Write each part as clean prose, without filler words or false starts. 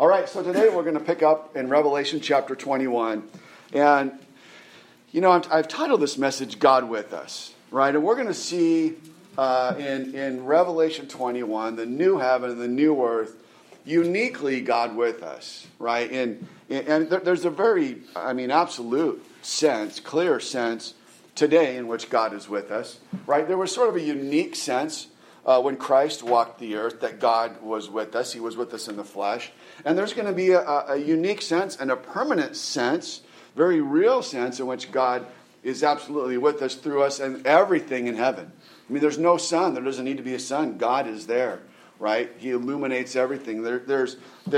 All right, so today we're going to pick up in Revelation chapter 21. And, I've titled this message, God with Us, right? And we're going to see in Revelation 21, the new heaven and the new earth, uniquely God with us, right? And there's a very, absolute sense, clear sense today in which God is with us, right? There was sort of a unique sense when Christ walked the earth that God was with us. He was with us in the flesh. And there's going to be a unique sense and a permanent sense, very real sense in which God is absolutely with us, through us, and everything in heaven. There's no sun. There doesn't need to be a sun. God is there, right? He illuminates everything. There's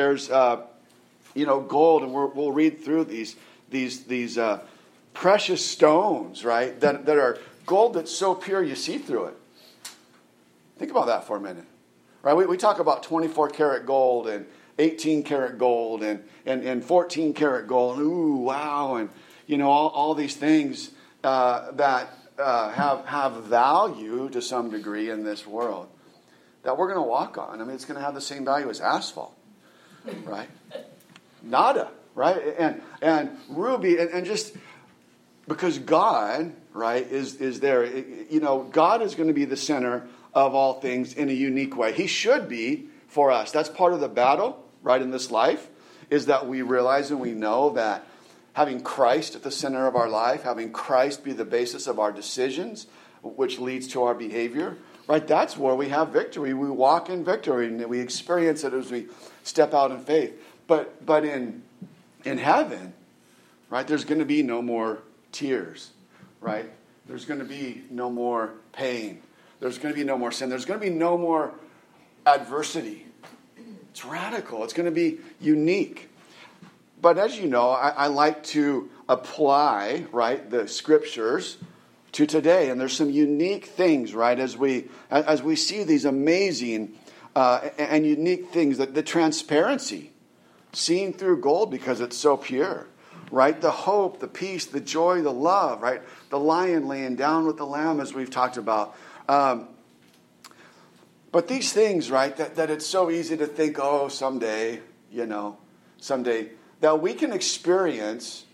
gold, and we'll read through these precious stones, right? That are gold that's so pure you see through it. Think about that for a minute, right? We talk about 24 karat gold and 18 karat gold and 14 karat gold. Ooh, wow, and all these things that have value to some degree in this world that we're going to walk on. It's going to have the same value as asphalt, right? Nada, right? And ruby, and just because God, right, is there. God is going to be the center of all things in a unique way. He should be for us. That's part of the battle, right, in this life, is that we realize and we know that having Christ at the center of our life, having Christ be the basis of our decisions, which leads to our behavior, right, that's where we have victory. We walk in victory, and we experience it as we step out in faith. But in heaven, right, there's going to be no more tears, right? There's going to be no more pain. There's going to be no more sin. There's going to be no more adversity. It's radical. It's going to be unique. But as you know, I like to apply, right, the scriptures to today. And there's some unique things, right, as we see these amazing and unique things. The transparency, seeing through gold because it's so pure, right? The hope, the peace, the joy, the love, right? The lion laying down with the lamb, as we've talked about. But these things, right, that it's so easy to think, oh, someday, that we can experience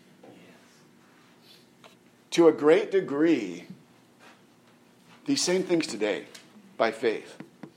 to a great degree these same things today by faith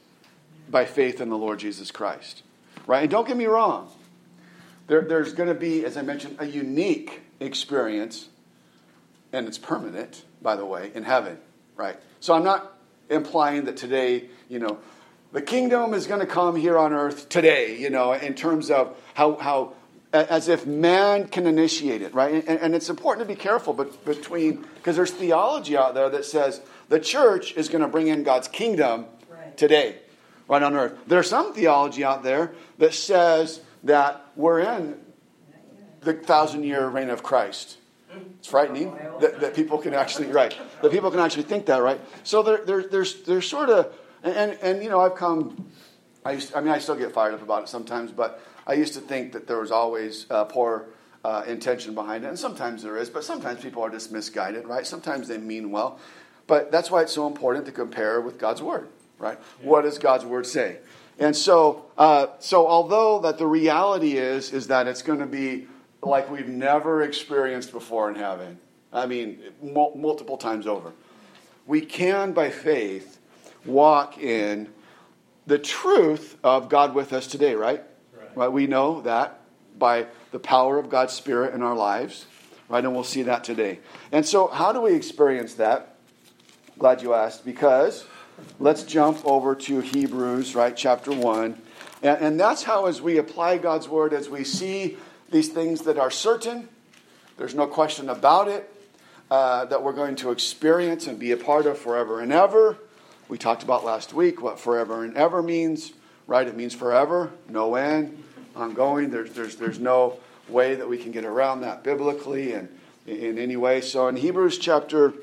in the Lord Jesus Christ, right? And don't get me wrong, there's going to be, as I mentioned, a unique experience, and it's permanent, by the way, in heaven, right? So I'm not implying that today, the kingdom is going to come here on earth today, in terms of how as if man can initiate it, right? And it's important to be careful because there's theology out there that says the church is going to bring in God's kingdom today, right on earth. There's some theology out there that says that we're in the 1,000-year reign of Christ. It's frightening that people can actually, right? That people can actually think that, right? So there's sort of, and I've come. I still get fired up about it sometimes, but I used to think that there was always poor intention behind it, and sometimes there is, but sometimes people are just misguided, right? Sometimes they mean well, but that's why it's so important to compare with God's word, right? Yeah. What does God's word say? And so although that the reality is that it's going to be like we've never experienced before in heaven, multiple times over, we can, by faith, walk in the truth of God with us today, right? Right? We know that by the power of God's Spirit in our lives, right? And we'll see that today. And so how do we experience that? Glad you asked, because let's jump over to Hebrews, right, chapter 1. And that's how, as we apply God's word, as we see these things that are certain, there's no question about it, that we're going to experience and be a part of forever and ever. We talked about last week what forever and ever means, right? It means forever, no end, ongoing. There's no way that we can get around that biblically and in any way. So in Hebrews chapter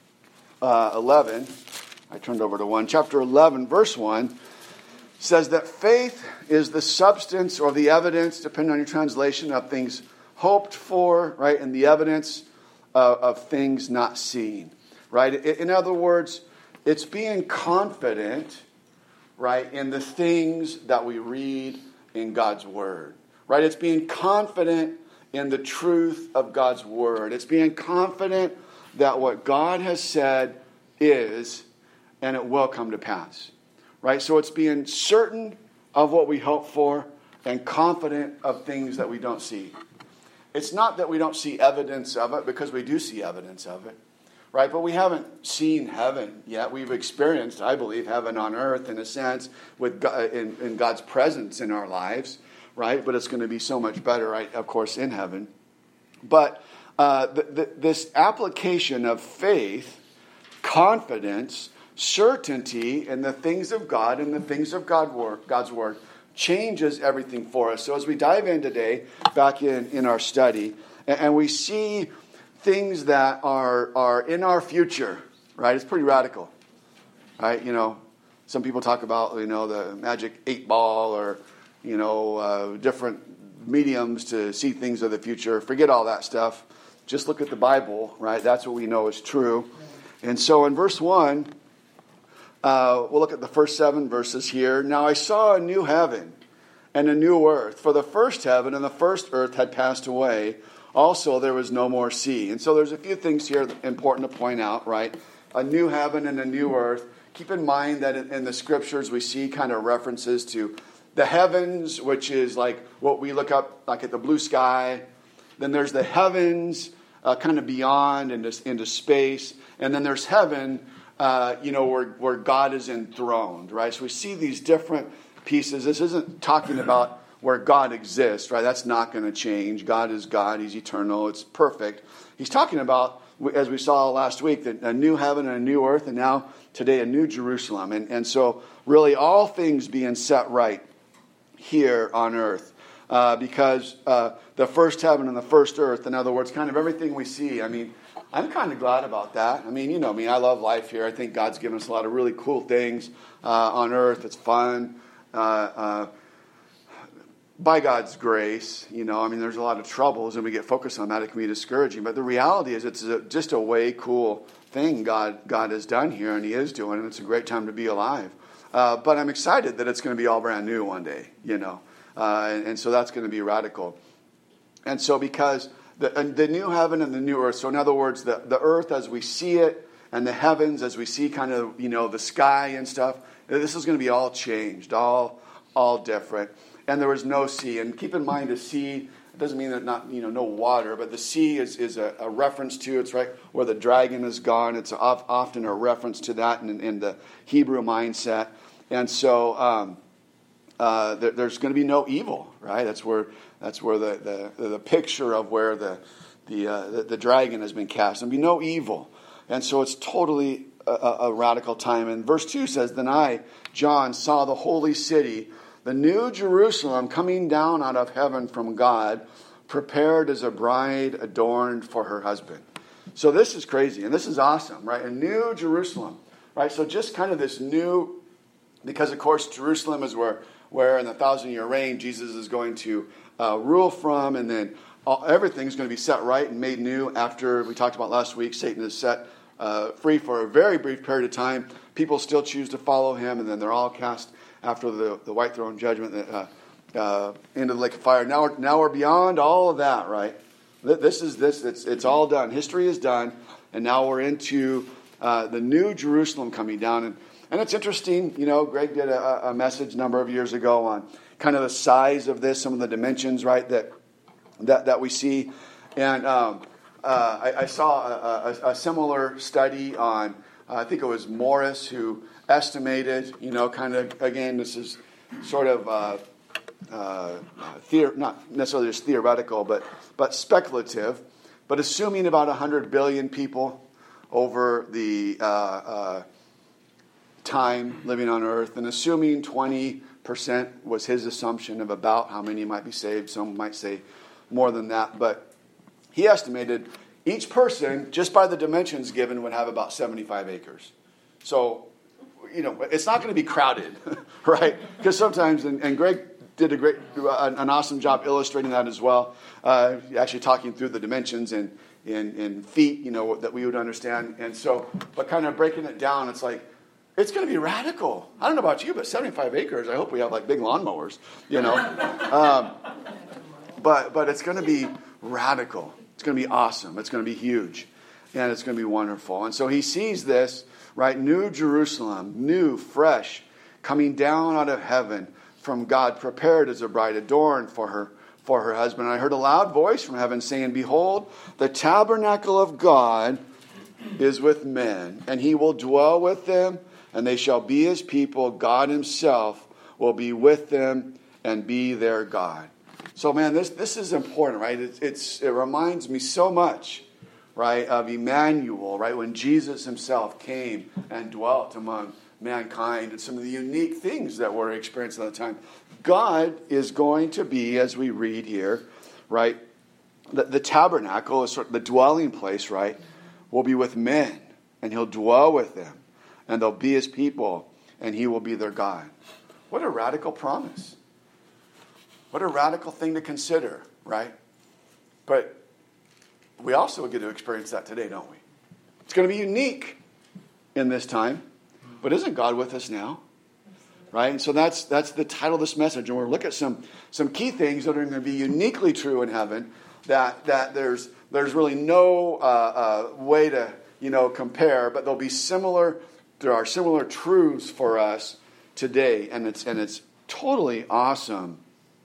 11, I turned over to 1. Chapter 11, verse 1 says that faith is the substance or the evidence, depending on your translation, of things hoped for, right? And the evidence of things not seen, right? In other words, it's being confident, right, in the things that we read in God's word, right? It's being confident in the truth of God's word. It's being confident that what God has said is, and it will come to pass, right? So it's being certain of what we hope for and confident of things that we don't see. It's not that we don't see evidence of it, because we do see evidence of it, right? But we haven't seen heaven yet. We've experienced, I believe, heaven on earth in a sense, with God, in God's presence in our lives, right? But it's going to be so much better, right? Of course, in heaven. But this application of faith, confidence, certainty in the things of God and the things of God's word changes everything for us. So as we dive in today, back in our study, and we see things that are in our future, right? It's pretty radical, right? You know, some people talk about, you know, the magic 8-ball or, you know, different mediums to see things of the future. Forget all that stuff. Just look at the Bible, right? That's what we know is true. And so in verse 1, we'll look at the first 7 verses here. Now I saw a new heaven and a new earth, for the first heaven and the first earth had passed away. Also there was no more sea. And so there's a few things here important to point out, right? A new heaven and a new earth. Keep in mind that in the scriptures we see kind of references to the heavens, which is like what we look up like at the blue sky. Then there's the heavens kind of beyond into space. And then there's heaven, where God is enthroned, right? So we see these different pieces. This isn't talking about where God exists, right? That's not going to change. God is God. He's eternal. It's perfect. He's talking about, as we saw last week, that a new heaven and a new earth, and now today a new Jerusalem. And so really all things being set right here on earth. Because the first heaven and the first earth, in other words, kind of everything we see. I mean, I'm kind of glad about that. I mean, you know me, I love life here. I think God's given us a lot of really cool things on earth. It's fun. By God's grace, you know, I mean, there's a lot of troubles and we get focused on that. It can be discouraging. But the reality is it's just a way cool thing God has done here and he is doing. And it's a great time to be alive. But I'm excited that it's going to be all brand new one day, you know. And so that's going to be radical. And so because the new heaven and the new earth, so in other words, the earth as we see it and the heavens as we see kind of, you know, the sky and stuff, this is going to be all changed, all different. And there was no sea. And keep in mind, a sea, it doesn't mean that not, you know, no water, but the sea is a reference to, it's right where the dragon is gone. It's often a reference to that in the Hebrew mindset. And so there's going to be no evil, right? That's where the picture of where the dragon has been cast. There'll be no evil. And so it's totally a radical time. And verse 2 says, Then I, John, saw the holy city, the new Jerusalem, coming down out of heaven from God, prepared as a bride adorned for her husband. So this is crazy, and this is awesome, right? A new Jerusalem, right? So just kind of this new, because of course Jerusalem is where in the 1,000-year reign Jesus is going to rule from, and then everything's going to be set right and made new after, we talked about last week, Satan is set free for a very brief period of time. People still choose to follow him, and then they're all cast after the white throne judgment into the lake of fire. Now we're beyond all of that, right? It's all done. History is done, and now we're into the new Jerusalem coming down. And it's interesting, you know, Greg did a message a number of years ago on kind of the size of this, some of the dimensions, right, that we see. And I saw a similar study on, I think it was Morris, who estimated, you know, kind of, again, this is sort of not necessarily just theoretical, but speculative, but assuming about 100 billion people over the time living on earth, and assuming 20% was his assumption of about how many might be saved. Some might say more than that, but he estimated each person, just by the dimensions given, would have about 75 acres. So, you know, it's not going to be crowded, right? Because sometimes, and Greg did an awesome job illustrating that as well, actually talking through the dimensions in feet, you know, that we would understand. And so, but kind of breaking it down, it's like, it's going to be radical. I don't know about you, but 75 acres, I hope we have like big lawnmowers, you know. but it's going to be radical. It's going to be awesome. It's going to be huge. And it's going to be wonderful. And so he sees this, right? New Jerusalem, new, fresh, coming down out of heaven from God, prepared as a bride, adorned for her husband. And I heard a loud voice from heaven saying, "Behold, the tabernacle of God is with men, and he will dwell with them, and they shall be his people. God himself will be with them and be their God." So, man, this is important, right? It reminds me so much, right, of Emmanuel, right, when Jesus himself came and dwelt among mankind and some of the unique things that we're experiencing at the time. God is going to be, as we read here, right, the tabernacle is sort of the dwelling place, right, will be with men, and he'll dwell with them, and they'll be his people, and he will be their God. What a radical promise. What a radical thing to consider, right? But we also get to experience that today, don't we? It's going to be unique in this time. But isn't God with us now? Right? And so that's the title of this message. And we're going to look at some key things that are going to be uniquely true in heaven that there's really no way to compare, but they'll be similar. There are similar truths for us today, and it's totally awesome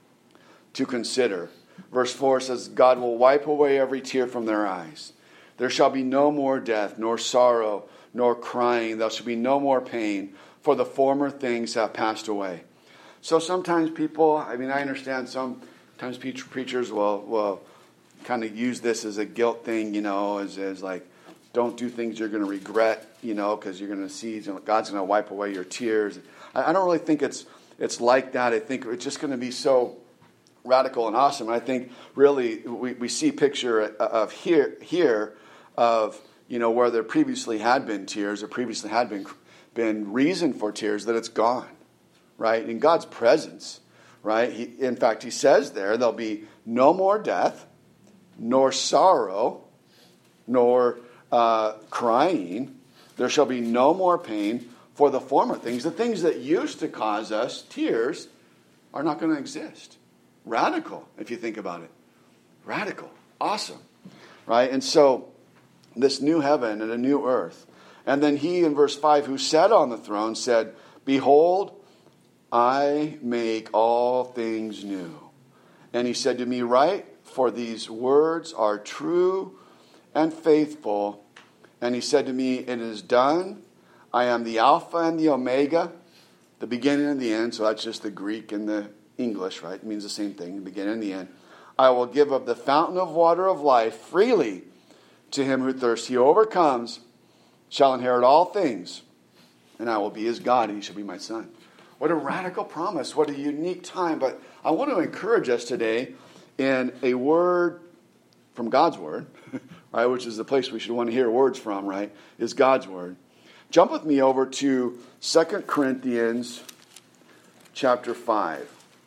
to consider. Verse 4 says, "God will wipe away every tear from their eyes. There shall be no more death, nor sorrow, nor crying. There shall be no more pain, for the former things have passed away." So sometimes people, I understand sometimes preachers will kind of use this as a guilt thing, as like, don't do things you're going to regret, because you're going to see God's going to wipe away your tears. I don't really think it's like that. I think it's just going to be so radical and awesome. And I think really we see a picture of here of where there previously had been tears, or previously had been reason for tears, that it's gone, right? In God's presence, right? In fact, he says there'll be no more death, nor sorrow, nor crying. There shall be no more pain, for the former things, the things that used to cause us tears, are not going to exist. Radical, if you think about it. Radical. Awesome. Right? And so, this new heaven and a new earth. And then he, in verse 5, who sat on the throne, said, "Behold, I make all things new." And he said to me, "Write, for these words are true and faithful." And he said to me, "It is done. I am the Alpha and the Omega, the beginning and the end." So that's just the Greek and the English, right? It means the same thing, the beginning and the end. "I will give of the fountain of water of life freely to him who thirsts. He overcomes shall inherit all things, and I will be his God, and he shall be my son." What a radical promise. What a unique time. But I want to encourage us today in a word from God's word, right, which is the place we should want to hear words from, right, is God's word. Jump with me over to 2 Corinthians chapter 5.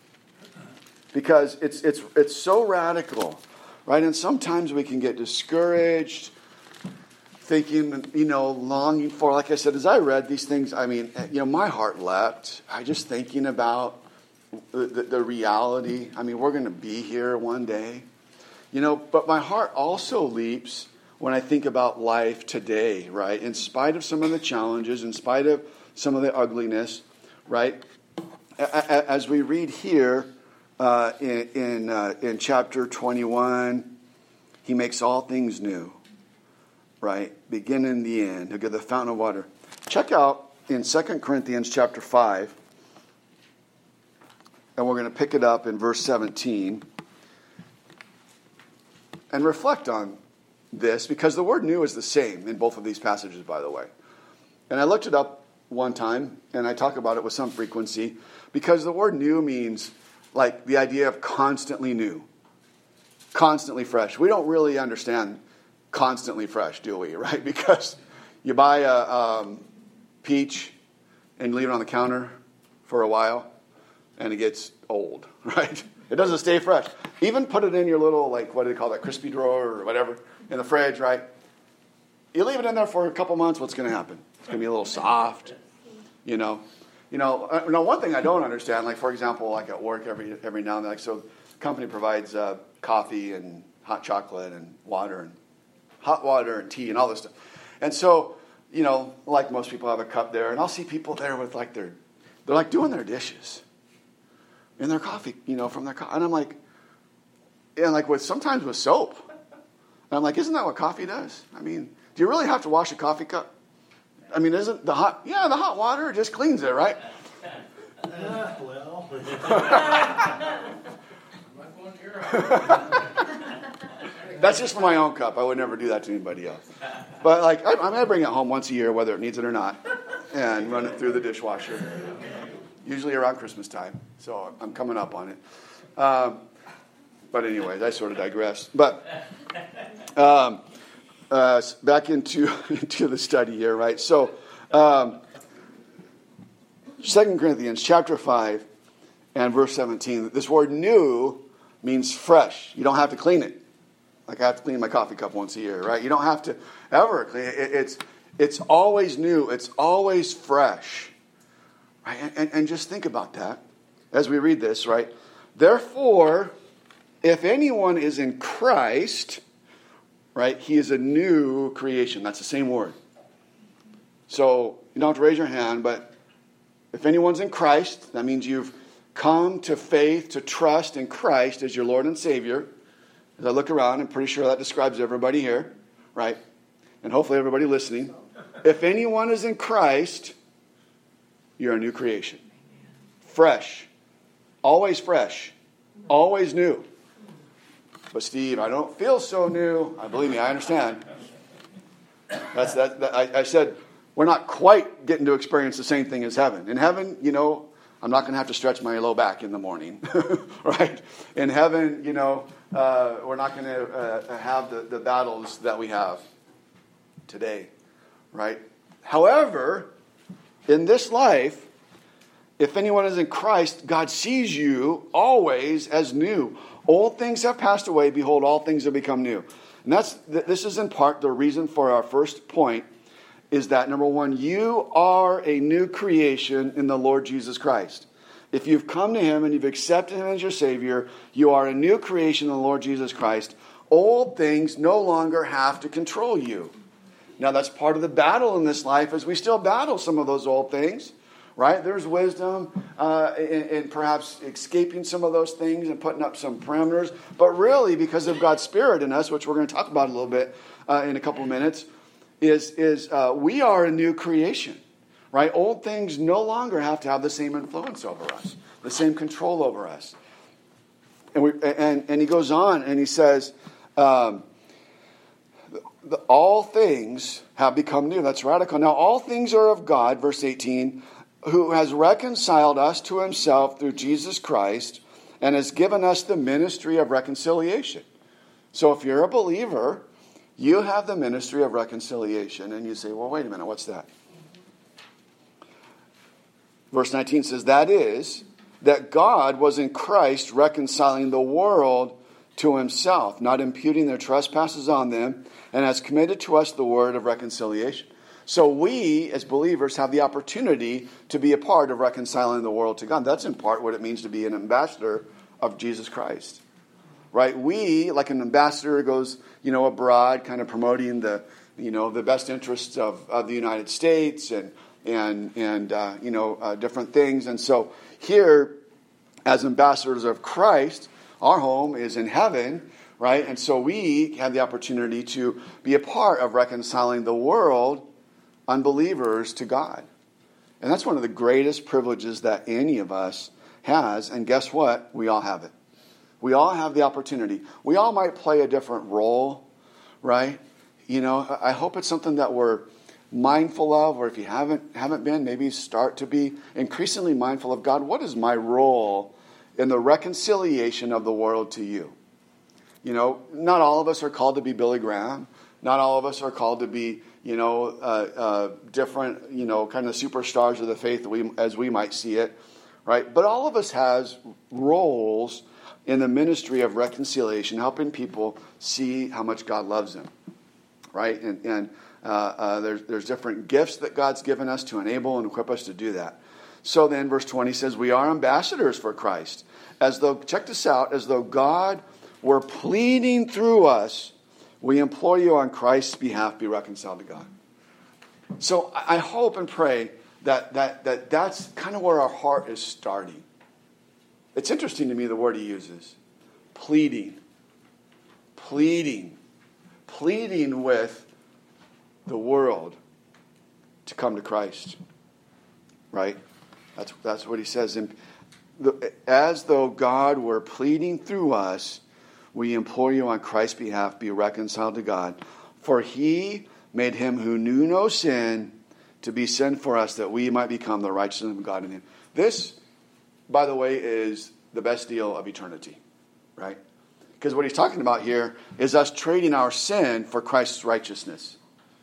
Because it's so radical, right? And sometimes we can get discouraged, thinking, longing for, like I said, as I read these things, my heart leapt. I just thinking about the reality. We're going to be here one day, but my heart also leaps when I think about life today, right? In spite of some of the challenges, in spite of some of the ugliness, right? As we read here, in chapter 21, he makes all things new, right? Beginning and the end. He'll give the fountain of water. Check out in 2 Corinthians chapter 5, and we're going to pick it up in verse 17, and reflect on this, because the word new is the same in both of these passages, by the way. And I looked it up one time, and I talk about it with some frequency, because the word new means like the idea of constantly new, constantly fresh. We don't really understand constantly fresh, do we? Right? Because you buy a peach and leave it on the counter for a while, and it gets old, right? It doesn't stay fresh. Even put it in your little, what do they call that, crispy drawer or whatever, in the fridge, right? You leave it in there for a couple months, what's going to happen? It's going to be a little soft, One thing I don't understand, for example, at work every now and then, so company provides coffee and hot chocolate and water and hot water and tea and all this stuff. And so, like most people have a cup there, and I'll see people there with like they're like doing their dishes in their coffee, from their coffee. And I'm like, sometimes with soap. And I'm like, isn't that what coffee does? I mean, do you really have to wash a coffee cup? I mean, isn't the hot water just cleans it, right? Well. That's just for my own cup. I would never do that to anybody else. But I going to bring it home once a year, whether it needs it or not, and run it through the dishwasher. Usually around Christmas time. So I'm coming up on it. But anyways, I sort of digress. But back into the study here, right? So 2 Corinthians chapter 5 and verse 17. This word new means fresh. You don't have to clean it. Like I have to clean my coffee cup once a year, right? You don't have to ever clean it. It's always new. It's always fresh. Right? And just think about that as we read this, right? Therefore, if anyone is in Christ, right, he is a new creation. That's the same word. So you don't have to raise your hand, but if anyone's in Christ, that means you've come to faith, to trust in Christ as your Lord and Savior. As I look around, I'm pretty sure that describes everybody here, right? And hopefully everybody listening. If anyone is in Christ, you're a new creation. Fresh. Always fresh. Always new. But Steve, I don't feel so new. Believe me, I understand. I said, we're not quite getting to experience the same thing as heaven. In heaven, I'm not going to have to stretch my low back in the morning, right? In heaven, we're not going to have the battles that we have today, right? However, in this life, if anyone is in Christ, God sees you always as new. Old things have passed away. Behold, all things have become new. And this is in part the reason for our first point is that, number one, you are a new creation in the Lord Jesus Christ. If you've come to Him and you've accepted Him as your Savior, you are a new creation in the Lord Jesus Christ. Old things no longer have to control you. Now, that's part of the battle in this life, as we still battle some of those old things, right? There's wisdom in perhaps escaping some of those things and putting up some parameters. But really, because of God's Spirit in us, which we're going to talk about a little bit in a couple of minutes, is we are a new creation, right? Old things no longer have to have the same influence over us, the same control over us. And he goes on and he says, all things have become new. That's radical. Now, all things are of God, verse 18, who has reconciled us to Himself through Jesus Christ and has given us the ministry of reconciliation. So if you're a believer, you have the ministry of reconciliation. And you say, well, wait a minute, what's that? Verse 19 says, that is, that God was in Christ reconciling the world to Himself, not imputing their trespasses on them, and has committed to us the word of reconciliation. So we, as believers, have the opportunity to be a part of reconciling the world to God. That's in part what it means to be an ambassador of Jesus Christ. Right? We, like an ambassador, goes, abroad, kind of promoting the best interests of the United States and different things. And so here, as ambassadors of Christ, our home is in heaven, right? And so we have the opportunity to be a part of reconciling the world, unbelievers, to God. And that's one of the greatest privileges that any of us has. And guess what? We all have it. We all have the opportunity. We all might play a different role, right? I hope it's something that we're mindful of, or if you haven't been, maybe start to be increasingly mindful of, God, what is my role in the reconciliation of the world to you? Not all of us are called to be Billy Graham. Not all of us are called to be, different, kind of superstars of the faith as we might see it, right? But all of us has roles in the ministry of reconciliation, helping people see how much God loves them, right? And there's different gifts that God's given us to enable and equip us to do that. So then verse 20 says, we are ambassadors for Christ, check this out, as though God were pleading through us, we implore you on Christ's behalf, be reconciled to God. So I hope and pray that's kind of where our heart is starting. It's interesting to me the word he uses. Pleading with the world to come to Christ. Right? That's what he says. As though God were pleading through us, we implore you on Christ's behalf, be reconciled to God. For he made him who knew no sin to be sin for us, that we might become the righteousness of God in him. This, by the way, is the best deal of eternity. Right? Because what he's talking about here is us trading our sin for Christ's righteousness.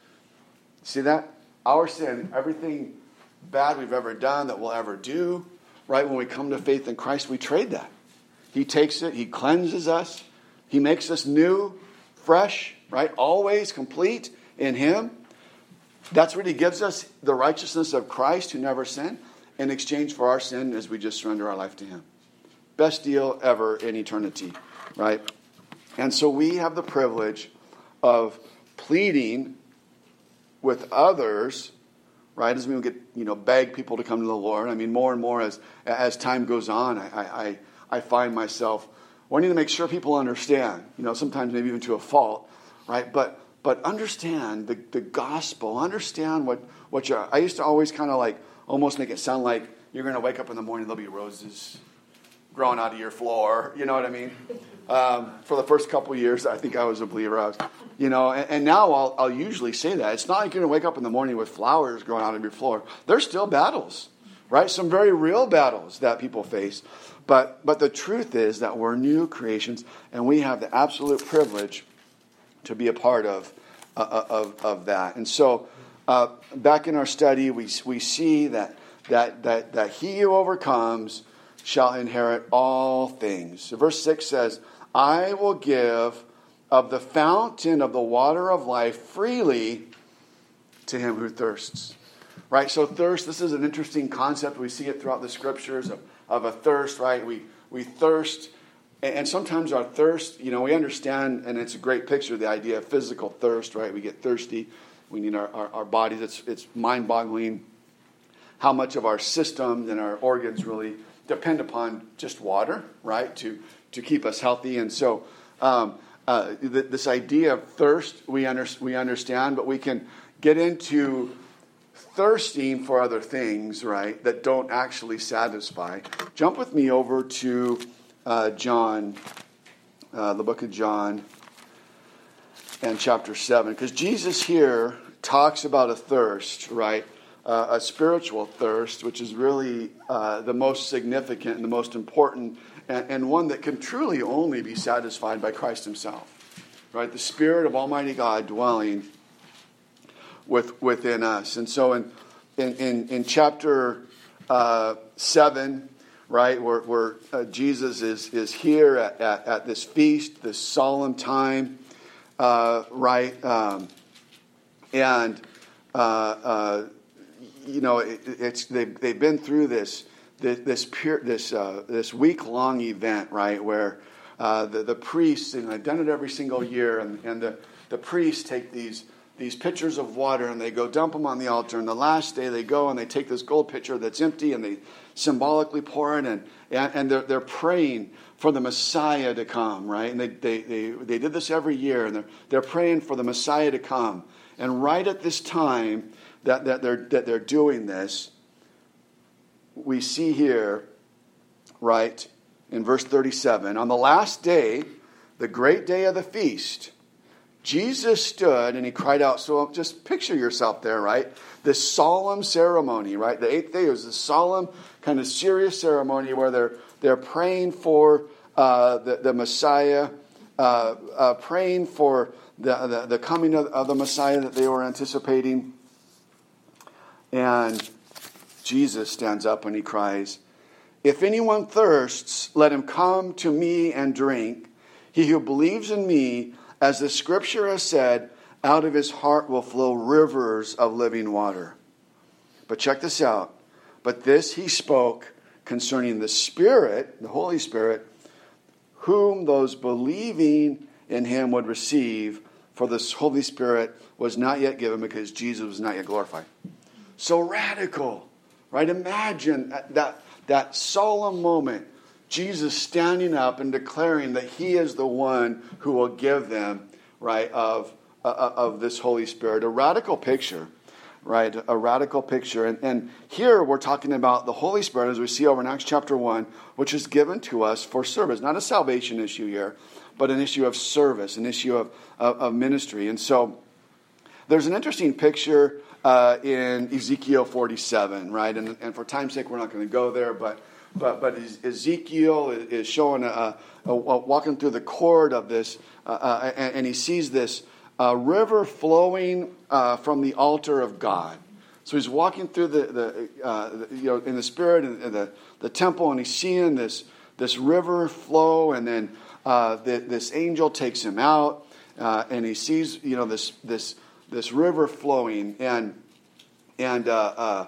See that? Our sin, everything bad we've ever done, that we'll ever do, right? When we come to faith in Christ, we trade that. He takes it, he cleanses us, he makes us new, fresh, right? Always complete in him. That's what he gives us, the righteousness of Christ who never sinned, in exchange for our sin as we just surrender our life to him. Best deal ever in eternity, right? And so we have the privilege of pleading with others, right, as we get, beg people to come to the Lord. I mean, more and more as time goes on, I find myself wanting to make sure people understand, sometimes maybe even to a fault, right? But understand the gospel, understand what you're, I used to always kind of like almost make it sound like you're going to wake up in the morning, there'll be roses growing out of your floor, you know what I mean? For the first couple of years, I think I was a believer. And now I'll usually say that. It's not like you're going to wake up in the morning with flowers growing out of your floor. There's still battles, right? Some very real battles that people face. But the truth is that we're new creations, and we have the absolute privilege to be a part of that. And so back in our study, we see that he who overcomes shall inherit all things. So verse 6 says, I will give of the fountain of the water of life freely to him who thirsts. Right? So thirst, this is an interesting concept. We see it throughout the scriptures of a thirst, right? We thirst, and sometimes our thirst, we understand, and it's a great picture, the idea of physical thirst, right? We get thirsty. We need our bodies. It's mind-boggling how much of our systems and our organs really depend upon just water, right, to keep us healthy. And so this idea of thirst, we understand, but we can get into thirsting for other things, right, that don't actually satisfy. Jump with me over to John, the book of John, and chapter 7, because Jesus here talks about a thirst, right? A spiritual thirst, which is really the most significant and the most important, and one that can truly only be satisfied by Christ himself. Right? The Spirit of Almighty God dwelling within us. And so in chapter 7, right, where Jesus is here at this feast, this solemn time, right, and they've been through this week-long event, right, where the priests, and they've done it every single year, and the priests take these pitchers of water and they go dump them on the altar, and the last day they go and they take this gold pitcher that's empty and they symbolically pour it, and they're praying for the Messiah to come, right? And they did this every year, and they're praying for the Messiah to come. And right at this time that they're doing this, we see here, right, in verse 37, on the last day, the great day of the feast, Jesus stood and he cried out. So just picture yourself there, right? This solemn ceremony, right? The eighth day was this solemn, kind of serious ceremony where they're praying for the Messiah, praying for the coming of the Messiah that they were anticipating. And Jesus stands up and he cries, if anyone thirsts, let him come to me and drink. He who believes in me, as the scripture has said, out of his heart will flow rivers of living water. But check this out. But this he spoke concerning the Spirit, the Holy Spirit, whom those believing in him would receive, for the Holy Spirit was not yet given because Jesus was not yet glorified. So radical, right? Imagine that solemn moment, Jesus standing up and declaring that he is the one who will give them, right, of this Holy Spirit. A radical picture, right? A radical picture. And here we're talking about the Holy Spirit, as we see over in Acts chapter 1, which is given to us for service. Not a salvation issue here, but an issue of service, an issue of ministry. And so there's an interesting picture in Ezekiel 47, right? And for time's sake, we're not going to go there, but Ezekiel is showing walking through the court of this, and he sees this river flowing from the altar of God. So he's walking through the in the Spirit and the temple, and he's seeing this river flow, and then this angel takes him out, and he sees this river flowing, and the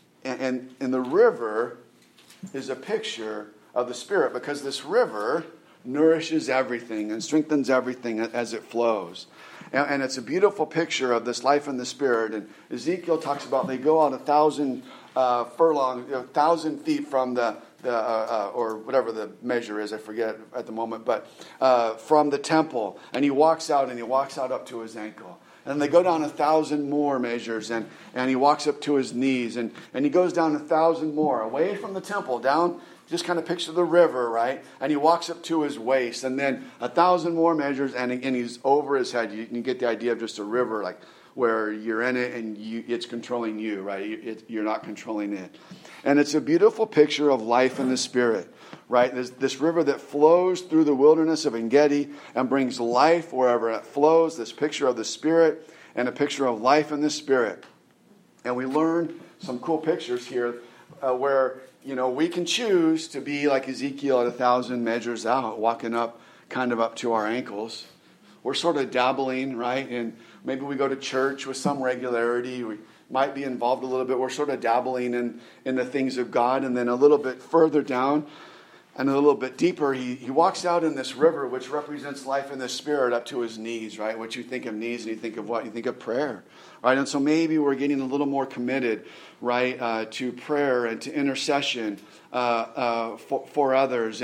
river is a picture of the Spirit, because this river nourishes everything and strengthens everything as it flows. And it's a beautiful picture of this life in the Spirit. And Ezekiel talks about they go out 1,000 furlong, 1,000 feet from the or whatever the measure is, I forget at the moment, but from the temple. And he walks out up to his ankle. And they go down 1,000 more measures, and he walks up to his knees, and he goes down 1,000 more, away from the temple, down, just kind of picture the river, right? And he walks up to his waist, and then 1,000 more measures, and he's over his head. You can get the idea of just a river, like where you're in it, and it's controlling you, right? You're not controlling it. And it's a beautiful picture of life in the Spirit, right? This river that flows through the wilderness of En-Gedi and brings life wherever it flows, this picture of the Spirit and a picture of life in the Spirit. And we learn some cool pictures here where, we can choose to be like Ezekiel at 1,000 measures out, walking up, kind of up to our ankles. We're sort of dabbling, right? And maybe we go to church with some regularity. We might be involved a little bit. We're sort of dabbling in the things of God. And then a little bit further down and a little bit deeper, he walks out in this river, which represents life in the Spirit, up to his knees, right? What you think of knees, and you think of what? You think of prayer, right? And so maybe we're getting a little more committed, right, to prayer and to intercession for others.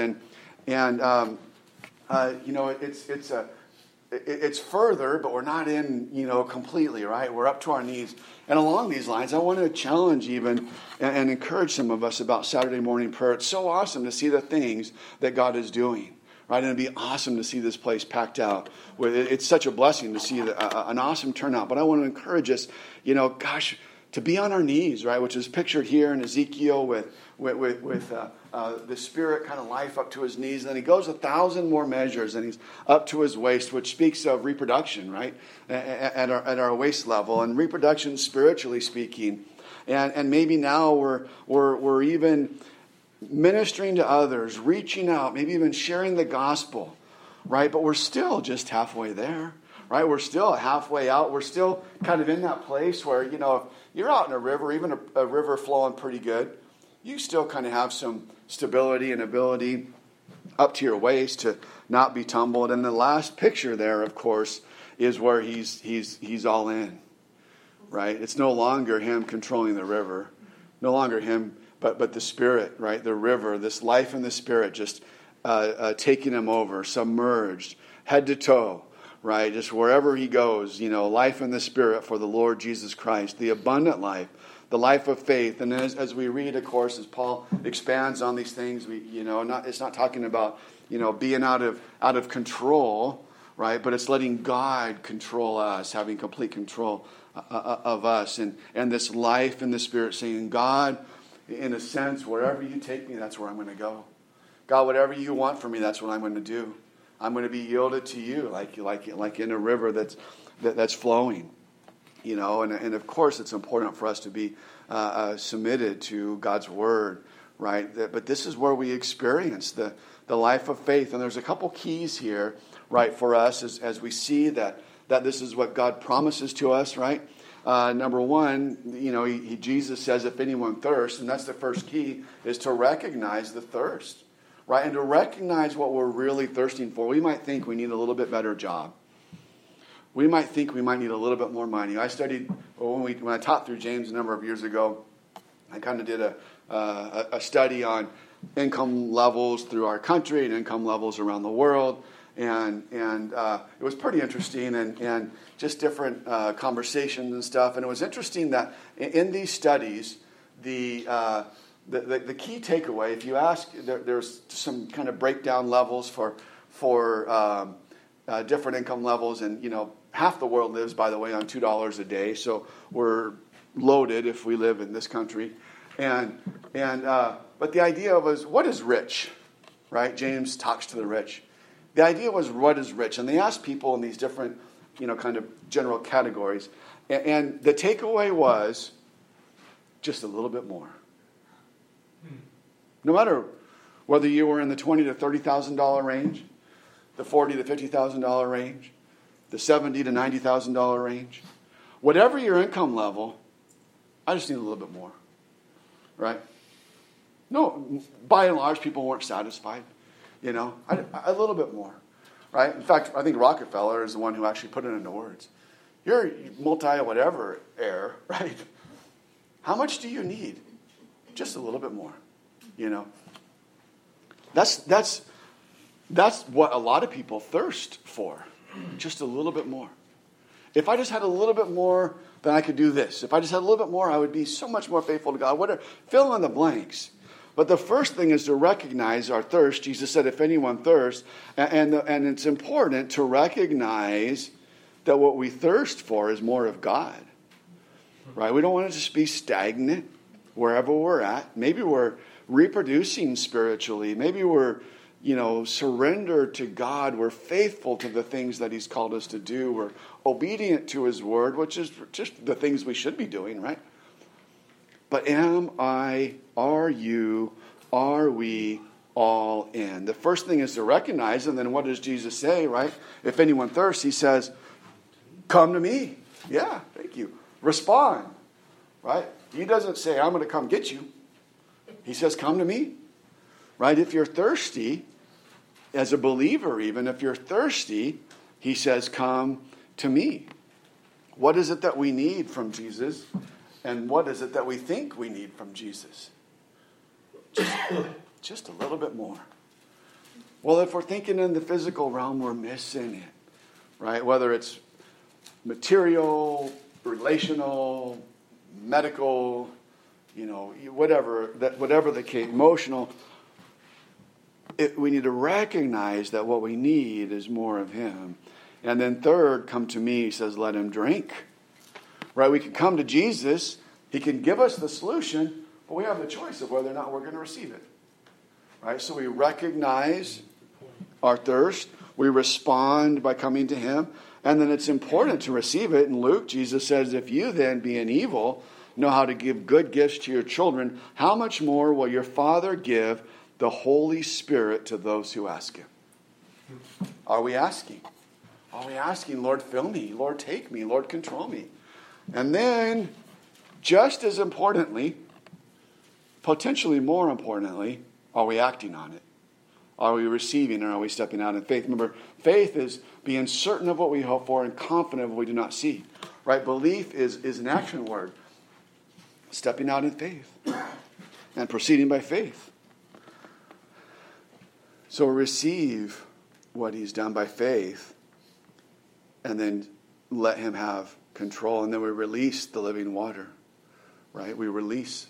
It's further, but we're not in, completely, right? We're up to our knees. And along these lines, I want to challenge even and encourage some of us about Saturday morning prayer. It's so awesome to see the things that God is doing, right? And it'd be awesome to see this place packed out. It's such a blessing to see an awesome turnout. But I want to encourage us, to be on our knees, right? Which is pictured here in Ezekiel with the Spirit kind of life up to his knees. And then he goes 1,000 more measures, and he's up to his waist, which speaks of reproduction, right? At our waist level, and reproduction, spiritually speaking. And maybe now we're even ministering to others, reaching out, maybe even sharing the gospel, right? But we're still just halfway there, right? We're still halfway out. We're still kind of in that place where, if you're out in a river, even a river flowing pretty good, you still kind of have some stability and ability up to your waist to not be tumbled. And the last picture there, of course, is where he's all in, right? It's no longer him controlling the river, no longer him, but the Spirit, right? The river, this life in the Spirit, just taking him over, submerged, head to toe, right? Just wherever he goes, life in the Spirit for the Lord Jesus Christ, the abundant life, the life of faith. And as we read, of course, as Paul expands on these things, it's not talking about, being out of control, right? But it's letting God control us, having complete control of us. And this life in the Spirit, saying, God, in a sense, wherever you take me, that's where I'm going to go. God, whatever you want from me, that's what I'm going to do. I'm going to be yielded to you, like in a river that's flowing. And of course it's important for us to be submitted to God's word, right? But this is where we experience the life of faith. And there's a couple keys here, right, for us as we see that this is what God promises to us, right? Number one, Jesus says, if anyone thirsts, and that's the first key, is to recognize the thirst, right? And to recognize what we're really thirsting for. We might think we need a little bit better job. We might think we might need a little bit more money. I studied, when I taught through James a number of years ago, I kind of did a study on income levels through our country and income levels around the world. And it was pretty interesting and just different conversations and stuff. And it was interesting that in these studies, the key takeaway, if you ask, there's some kind of breakdown levels for different income levels. And, half the world lives, by the way, on $2 a day. So we're loaded if we live in this country. But the idea was, what is rich? Right? James talks to the rich. The idea was, what is rich? And they asked people in these different, kind of general categories. And the takeaway was just a little bit more. No matter whether you were in the $20,000 to $30,000 range, the $40,000 to $50,000 range, the $70,000 to $90,000 range, whatever your income level, I just need a little bit more. Right? No, by and large, people weren't satisfied. A little bit more, right? In fact, I think Rockefeller is the one who actually put it into words. You're multi-whatever heir, right? How much do you need? Just a little bit more, That's what a lot of people thirst for, just a little bit more. If I just had a little bit more, then I could do this. If I just had a little bit more, I would be so much more faithful to God. Whatever, fill in the blanks. But the first thing is to recognize our thirst. Jesus said, if anyone thirsts, and it's important to recognize that what we thirst for is more of God. Right? We don't want to just be stagnant wherever we're at. Maybe we're reproducing spiritually. Maybe we're, surrendered to God. We're faithful to the things that He's called us to do. We're obedient to His word, which is just the things we should be doing, right? But are we all in? The first thing is to recognize, and then what does Jesus say, right? If anyone thirsts, He says, come to me. Yeah, thank you. Respond, right? He doesn't say, I'm going to come get you. He says, come to me, right? If you're thirsty, as a believer even, if you're thirsty, He says, come to me. What is it that we need from Jesus? And what is it that we think we need from Jesus? Just a little bit more. Well, if we're thinking in the physical realm, we're missing it, right? Whether it's material, relational, medical, whatever the case, emotional, we need to recognize that what we need is more of Him. And then third, come to me, He says, let him drink. Right? We can come to Jesus. He can give us the solution, but we have the choice of whether or not we're going to receive it. Right? So we recognize our thirst. We respond by coming to Him. And then it's important to receive it. In Luke, Jesus says, if you then, being evil, know how to give good gifts to your children, how much more will your Father give the Holy Spirit to those who ask Him? Are we asking? Are we asking, Lord, fill me. Lord, take me. Lord, control me. And then, just as importantly, potentially more importantly, are we acting on it? Are we receiving or are we stepping out in faith? Remember, faith is being certain of what we hope for and confident of what we do not see. Right? Belief is an action word. Stepping out in faith and proceeding by faith. So receive what He's done by faith and then let Him have control. And then we release the living water. Right? We release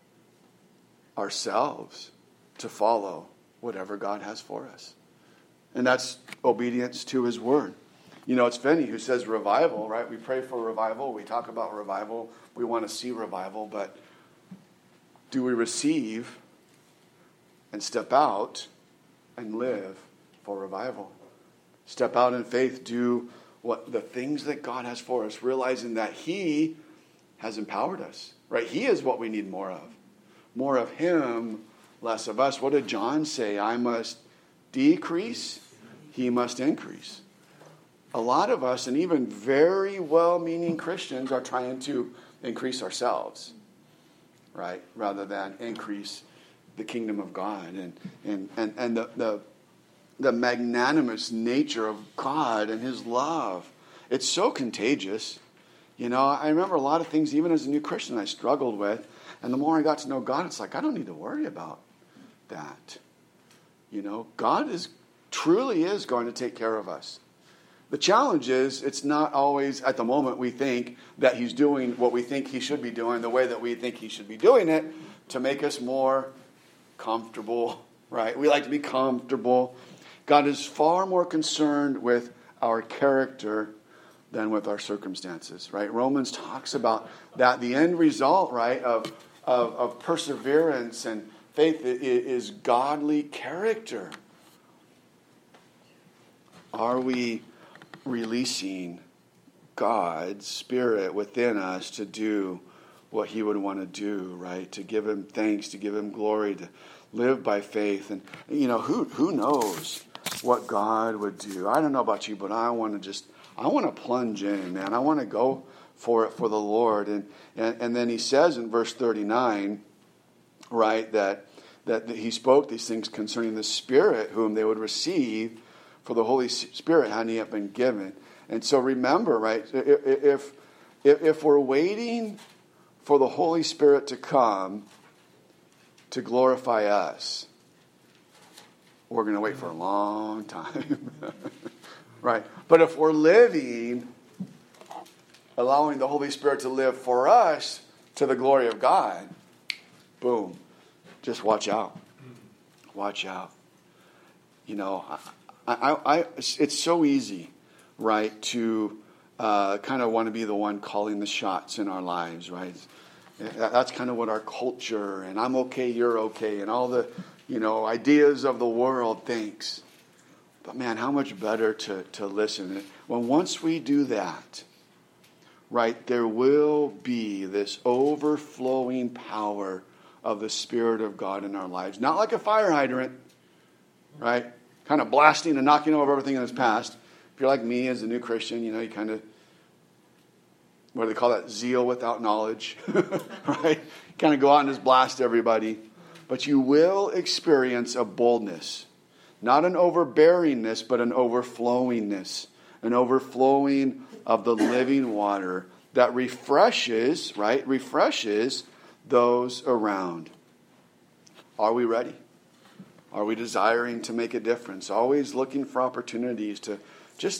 ourselves to follow whatever God has for us. And that's obedience to His word. It's Finney who says revival, right? We pray for revival. We talk about revival. We want to see revival. But do we receive and step out and live for revival? Step out in faith. Do what the things that God has for us, realizing that He has empowered us, right? He is what we need more of. More of Him, less of us. What did John say? I must decrease, He must increase. a lot of us, and even very well-meaning Christians, are trying to increase ourselves, right? Rather than increase the kingdom of God and the magnanimous nature of God and his love. It's so contagious. You know, I remember a lot of things, even as a new Christian, I struggled with. And the more I got to know God, it's like, I don't need to worry about that. You know, God truly is going to take care of us. The challenge is, it's not always at the moment we think that he's doing what we think he should be doing, the way that we think he should be doing it, to make us more comfortable, right? We like to be comfortable. God is far more concerned with our character than with our circumstances, right? Romans talks about that. The end result, right, of perseverance and faith is godly character. Are we releasing God's Spirit within us to do what he would want to do, right? To give him thanks, to give him glory, to live by faith. And, you know, who knows what God would do? I don't know about you, but I want to plunge in, man. I want to go for it for the Lord. And then he says in verse 39, right, that he spoke these things concerning the Spirit whom they would receive, for the Holy Spirit hadn't yet been given. And so remember, right, if we're waiting for the Holy Spirit to come to glorify us, we're going to wait for a long time. Right? But if we're living, allowing the Holy Spirit to live for us to the glory of God, boom, just watch out. Watch out. You know, it's so easy, right, to kind of want to be the one calling the shots in our lives, right? That's kind of what our culture, and I'm okay, you're okay, and all the, you know, ideas of the world thinks. But man, how much better to listen. When once we do that, right, there will be this overflowing power of the Spirit of God in our lives. Not like a fire hydrant, right? Kind of blasting and knocking over everything in its past. If you're like me as a new Christian, you know, you kind of, what do they call that? Zeal without knowledge, right? Kind of go out and just blast everybody. But you will experience a boldness. Not an overbearingness, but an overflowingness. An overflowing of the living water that refreshes, right? Refreshes those around. Are we ready? Are we desiring to make a difference? Always looking for opportunities to just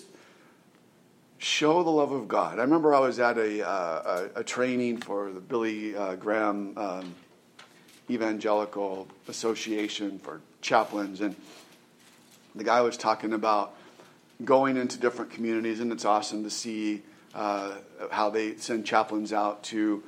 show the love of God. I remember I was at a training for the Billy Graham Evangelical Association for chaplains, and the guy was talking about going into different communities, and it's awesome to see how they send chaplains out to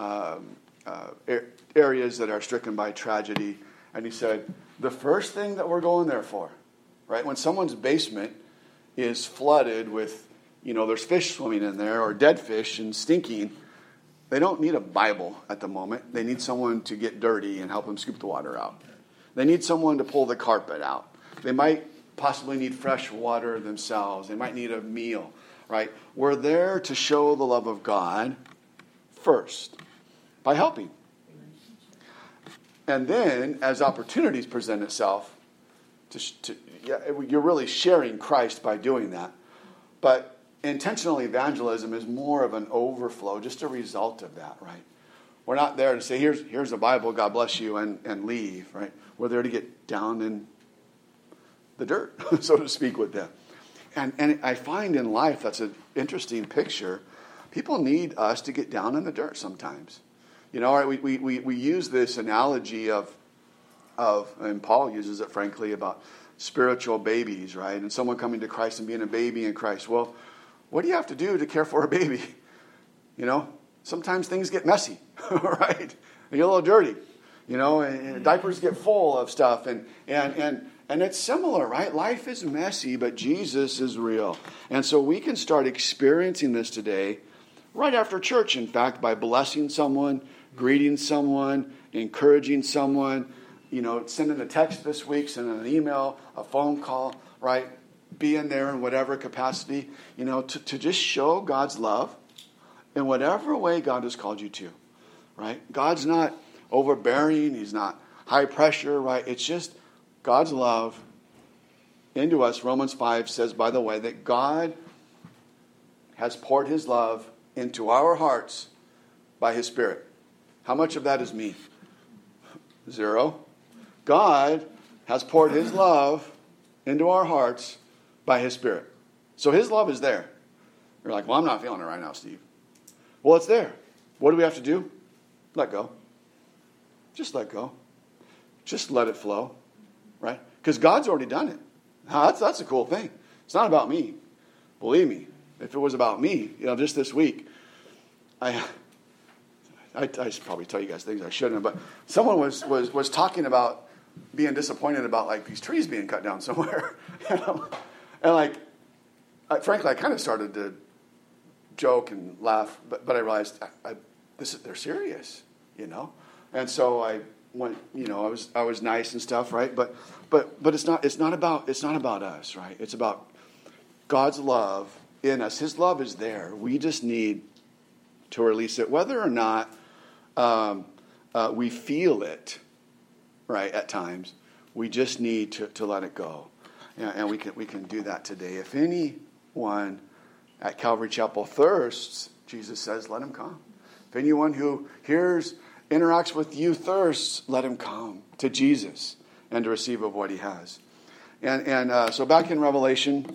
areas that are stricken by tragedy. And he said, the first thing that we're going there for, right, when someone's basement is flooded with, you know, there's fish swimming in there or dead fish and stinking, they don't need a Bible at the moment. They need someone to get dirty and help them scoop the water out. They need someone to pull the carpet out. They might possibly need fresh water themselves. They might need a meal, right? We're there to show the love of God first by helping. And then, as opportunities present itself, you're really sharing Christ by doing that. But intentional evangelism is more of an overflow, just a result of that, right? We're not there to say, here's the Bible, God bless you, and leave, right? We're there to get down in the dirt, so to speak, with them. And I find in life that's an interesting picture. People need us to get down in the dirt sometimes. You know, right, we use this analogy of, and Paul uses it, frankly, about spiritual babies, right? And someone coming to Christ and being a baby in Christ. Well, what do you have to do to care for a baby? You know, sometimes things get messy, right? They get a little dirty, you know, and diapers get full of stuff. And it's similar, right? Life is messy, but Jesus is real. And so we can start experiencing this today, right after church, in fact, by blessing someone, greeting someone, encouraging someone, you know, sending a text this week, sending an email, a phone call, right? be in there in whatever capacity, to just show God's love in whatever way God has called you to, right? God's not overbearing. He's not high pressure, right? It's just God's love into us. Romans 5 says, by the way, that God has poured his love into our hearts by his Spirit. How much of that is me? 0. God has poured his love into our hearts by his Spirit. So his love is there. You're like, well, I'm not feeling it right now, Steve. Well, it's there. What do we have to do? Let go. Just let go. Just let it flow, right? Because God's already done it. That's a cool thing. It's not about me. Believe me, if it was about me, just this week, I should probably tell you guys things I shouldn't, but someone was talking about being disappointed about like these trees being cut down somewhere, and frankly, I kind of started to joke and laugh, but I realized they're serious, and so I went, I was nice and stuff, right? But it's not about us, right? It's about God's love in us. His love is there. We just need to release it, whether or not we feel it, right? At times, we just need to let it go, and we can do that today. If anyone at Calvary Chapel thirsts, Jesus says, let him come. If anyone who interacts with you thirsts, let him come to Jesus and to receive of what he has. And so back in Revelation,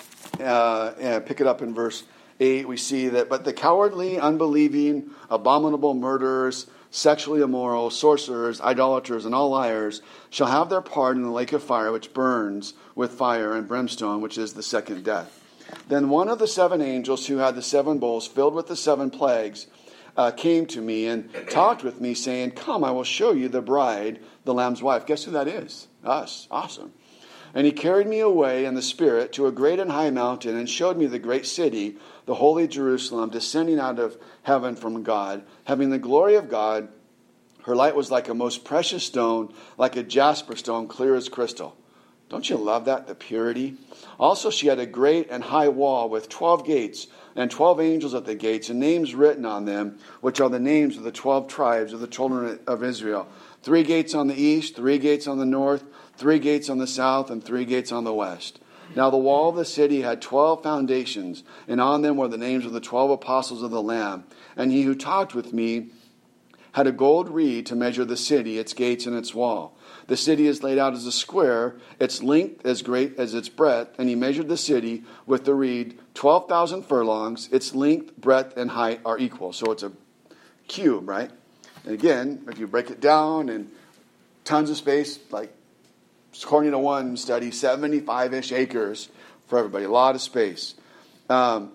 and pick it up in verse 8, we see that, but the cowardly, unbelieving, abominable murderers, sexually immoral, sorcerers, idolaters, and all liars shall have their part in the lake of fire, which burns with fire and brimstone, which is the second death. Then one of the 7 angels who had the 7 bowls filled with the 7 plagues came to me and talked with me, saying, come, I will show you the bride, the Lamb's wife. Guess who that is? Us. Awesome. And he carried me away in the Spirit to a great and high mountain and showed me the great city, the holy Jerusalem, descending out of heaven from God, having the glory of God. Her light was like a most precious stone, like a jasper stone, clear as crystal. Don't you love that, the purity? Also she had a great and high wall with 12 gates, and 12 angels at the gates, and names written on them, which are the names of the 12 tribes of the children of Israel. 3 gates on the east, 3 gates on the north, 3 gates on the south, and 3 gates on the west. Now the wall of the city had 12 foundations, and on them were the names of the 12 apostles of the Lamb. And he who talked with me had a gold reed to measure the city, its gates, and its wall. The city is laid out as a square, its length as great as its breadth. And he measured the city with the reed 12,000 furlongs. Its length, breadth, and height are equal. So it's a cube, right? And again, if you break it down and tons of space, like according to one study, 75-ish acres for everybody. A lot of space. Then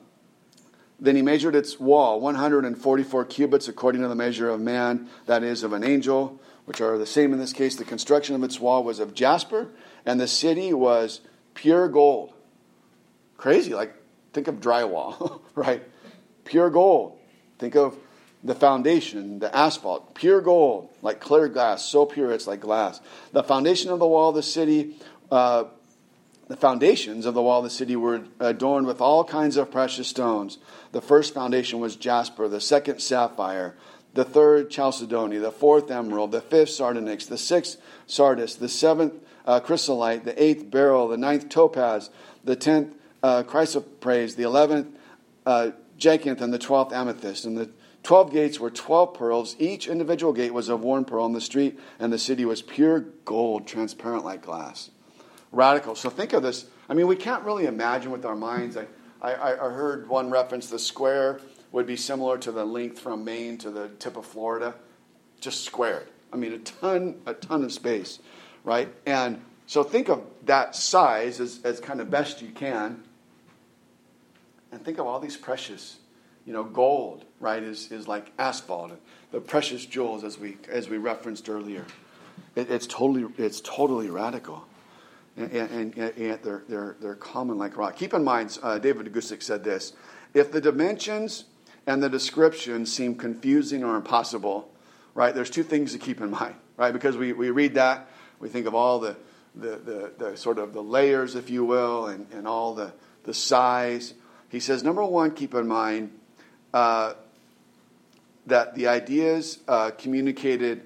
he measured its wall, 144 cubits according to the measure of man, that is, of an angel, which are the same in this case. The construction of its wall was of jasper, and the city was pure gold. Crazy, like think of drywall, right? Pure gold. Think of the foundation, the asphalt, pure gold, like clear glass, so pure it's like glass. The foundation of the wall of the city, the foundations of the wall of the city were adorned with all kinds of precious stones. The first foundation was jasper, the second sapphire, the third chalcedony, the fourth emerald, the fifth sardonyx, the sixth sardis, the seventh chrysolite, the eighth beryl, the ninth topaz, the 10th chrysoprase, the 11th jacinth, and the 12th amethyst. And the 12 gates were 12 pearls. Each individual gate was of one pearl, and the street and the city was pure gold, transparent like glass. Radical. So think of this. I mean, we can't really imagine with our minds. I heard one reference, the square would be similar to the length from Maine to the tip of Florida, just squared. I mean, a ton of space, right? And so think of that size as kind of best you can, and think of all these precious, gold, right? Is like asphalt, the precious jewels as we referenced earlier. It's totally radical. And they're common like rock. Keep in mind, David Gusick said this: if the dimensions and the description seem confusing or impossible, right? There's 2 things to keep in mind, right? Because we read that, we think of all the the sort of the layers, if you will, and all the size. He says, number one, keep in mind that the ideas communicated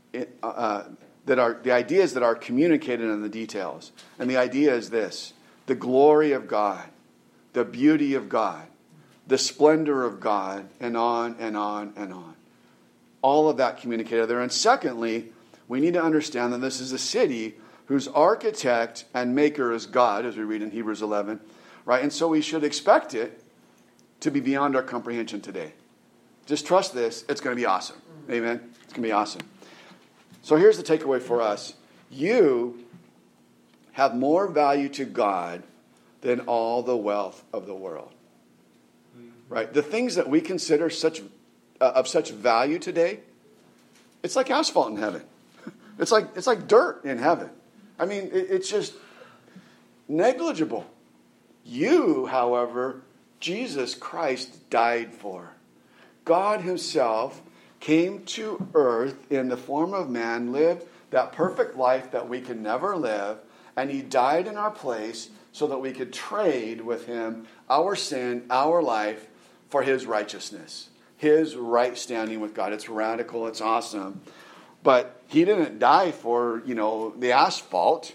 that are communicated in the details. And the idea is this: the glory of God, the beauty of God, the splendor of God, and on and on and on. All of that communicated there. And secondly, we need to understand that this is a city whose architect and maker is God, as we read in Hebrews 11, right? And so we should expect it to be beyond our comprehension today. Just trust this. It's going to be awesome. Amen? It's going to be awesome. So here's the takeaway for us. You have more value to God than all the wealth of the world. Right? The things that we consider of such value today, it's like asphalt in heaven. It's like dirt in heaven. I mean, it's just negligible. You, however, Jesus Christ died for. God himself came to earth in the form of man, lived that perfect life that we can never live, and he died in our place so that we could trade with him our sin, our life, for his righteousness, his right standing with God. It's radical, it's awesome. But he didn't die for, the asphalt,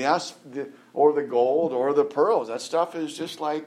or the gold, or the pearls. That stuff is just like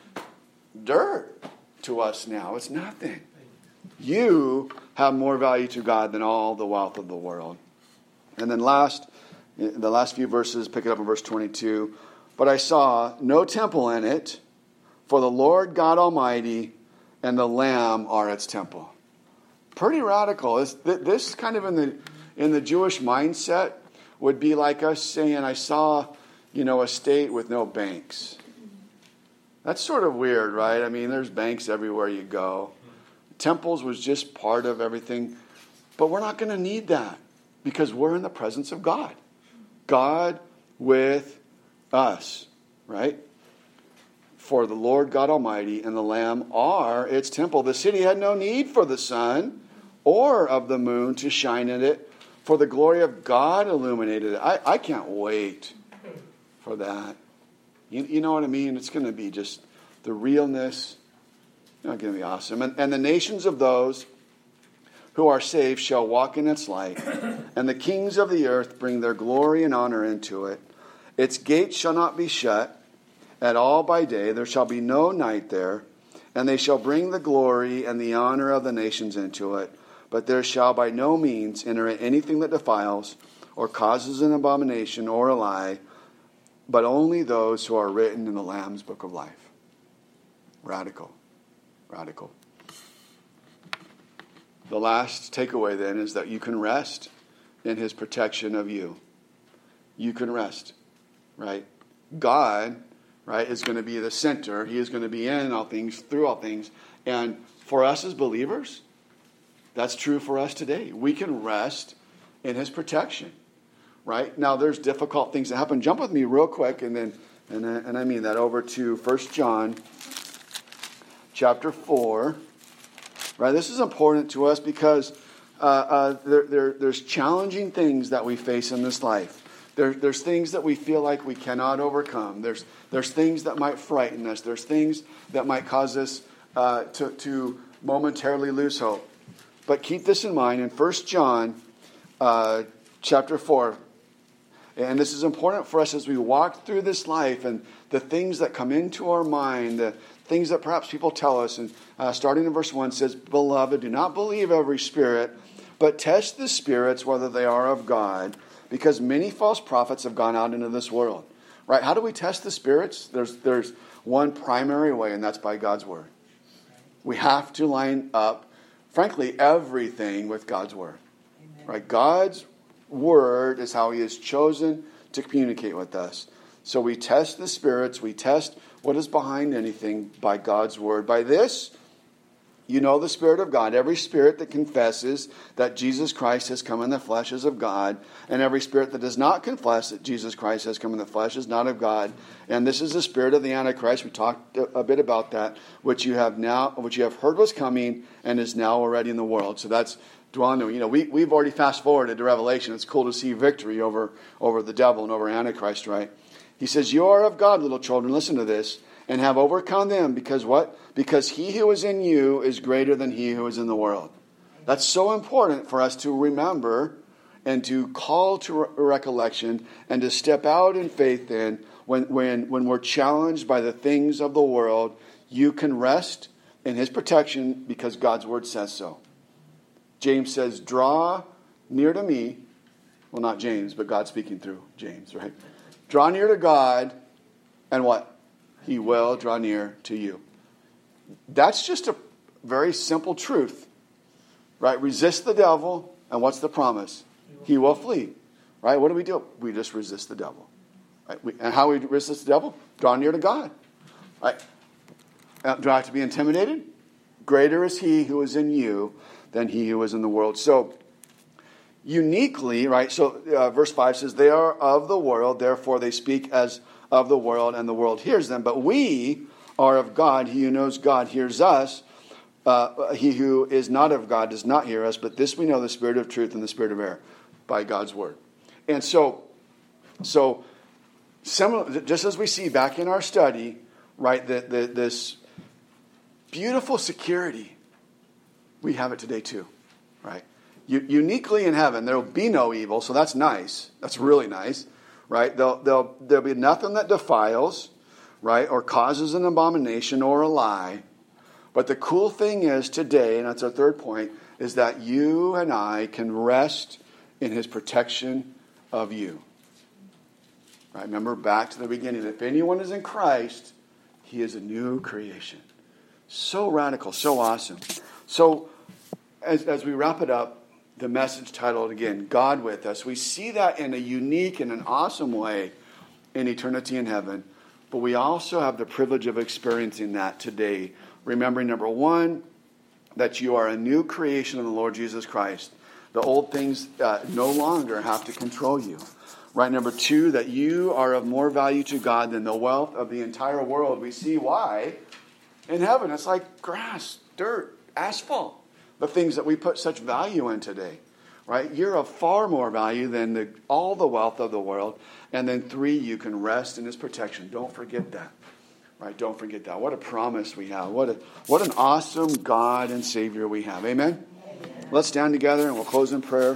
dirt to us now. It's nothing. You have more value to God than all the wealth of the world. And then the last few verses, pick it up in verse 22. But I saw no temple in it, for the Lord God Almighty and the Lamb are its temple. Pretty radical. This kind of in the Jewish mindset would be like us saying, I saw, a state with no banks. That's sort of weird, right? I mean, there's banks everywhere you go. Temples was just part of everything. But we're not going to need that because we're in the presence of God. God with us, right? For the Lord God Almighty and the Lamb are its temple. The city had no need for the sun or of the moon to shine in it, for the glory of God illuminated it. I can't wait for that. You know what I mean? It's going to be just the realness. It's going to be awesome. And the nations of those who are saved shall walk in its light, and the kings of the earth bring their glory and honor into it. Its gates shall not be shut at all by day. There shall be no night there, and they shall bring the glory and the honor of the nations into it. But there shall by no means enter anything that defiles, or causes an abomination, or a lie, but only those who are written in the Lamb's book of life. Radical. Radical. The last takeaway then is that you can rest in his protection of you. You can rest, right? God, right, is going to be the center. He is going to be in all things, through all things. And for us as believers, that's true for us today. We can rest in his protection, right? Now, there's difficult things that happen. Jump with me real quick, and I mean that, over to 1 John chapter 4. Right, this is important to us because there's challenging things that we face in this life. There's things that we feel like we cannot overcome. There's things that might frighten us. There's things that might cause us to momentarily lose hope. But keep this in mind in 1 John chapter 4. And this is important for us as we walk through this life and the things that come into our mind, the things that perhaps people tell us. And starting in verse 1 says, Beloved, do not believe every spirit, but test the spirits whether they are of God, because many false prophets have gone out into this world. Right? How do we test the spirits? There's one primary way, and that's by God's word. We have to line up, frankly, everything with God's word. Amen. Right? God's word is how he has chosen to communicate with us. So we test the spirits, we test what is behind anything by God's word. By this, You know the Spirit of God. Every spirit that confesses that Jesus Christ has come in the flesh is of God, and every spirit that does not confess that Jesus Christ has come in the flesh is not of God. And this is the spirit of the Antichrist. We talked a bit about that, which you have heard was coming and is now already in the world. So that's dwelling. We've already fast forwarded to Revelation. It's cool to see victory over the devil and over Antichrist, right? He says, "You are of God, little children." Listen to this. "And have overcome them, because what? Because he who is in you is greater than he who is in the world." That's so important for us to remember and to call to recollection and to step out in faith in when we're challenged by the things of the world. You can rest in his protection because God's word says so. James says, "Draw near to me." Well, not James, but God speaking through James, right? "Draw near to God, and what? He will draw near to you." That's just a very simple truth, right? Resist the devil, and what's the promise? He will flee, right? What do? We just resist the devil. Right? And how we resist the devil? Draw near to God, right? Do I have to be intimidated? Greater is he who is in you than he who is in the world. So, uniquely, right? So, verse 5 says, "They are of the world, therefore they speak as of the world, and the world hears them. But we are of God. He who knows God hears us. He who is not of God does not hear us. But this we know, the spirit of truth and the spirit of error, by God's word." And so similar, just as we see back in our study, right, this beautiful security, we have it today too, right? Uniquely in heaven, there will be no evil, so that's nice. That's really nice. Right? There'll be nothing that defiles, right, or causes an abomination or a lie. But the cool thing is today, and that's our third point, is that you and I can rest in his protection of you. Right? Remember back to the beginning. If anyone is in Christ, he is a new creation. So radical, so awesome. So as we wrap it up, the message titled again, "God with Us." We see that in a unique and an awesome way in eternity in heaven. But we also have the privilege of experiencing that today. Remembering, number one, that you are a new creation in the Lord Jesus Christ. The old things no longer have to control you. Right? Number two, that you are of more value to God than the wealth of the entire world. We see why. In heaven, it's like grass, dirt, asphalt. The things that we put such value in today, right? You're of far more value than all the wealth of the world. And then three, you can rest in his protection. Don't forget that, right? Don't forget that. What a promise we have. What an awesome God and Savior we have. Amen? Amen. Let's stand together and we'll close in prayer.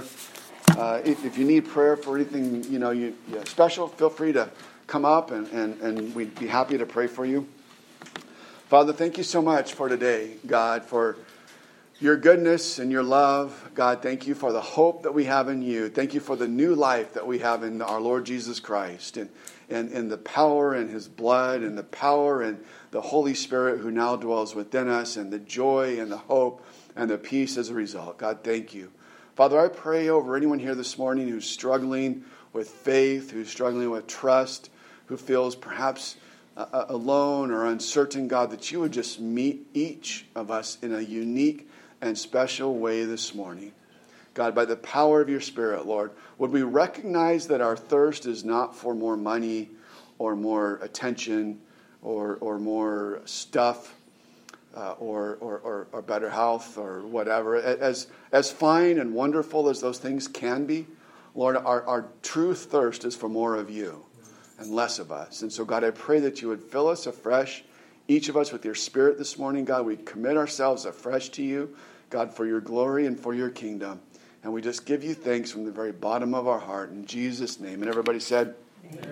If you need prayer for anything, special, feel free to come up and we'd be happy to pray for you. Father, thank you so much for today, God, for your goodness and your love. God, thank you for the hope that we have in you. Thank you for the new life that we have in our Lord Jesus Christ and the power in his blood and the power in the Holy Spirit who now dwells within us and the joy and the hope and the peace as a result. God, thank you. Father, I pray over anyone here this morning who's struggling with faith, who's struggling with trust, who feels perhaps alone or uncertain, God, that you would just meet each of us in a unique and special way this morning. God, by the power of your Spirit, Lord, would we recognize that our thirst is not for more money or more attention or more stuff or better health or whatever. As fine and wonderful as those things can be, Lord, our true thirst is for more of you and less of us. And so, God, I pray that you would fill us afresh, each of us with your Spirit this morning. God, we commit ourselves afresh to you, God, for your glory and for your kingdom. And we just give you thanks from the very bottom of our heart in Jesus' name. And everybody said, Amen.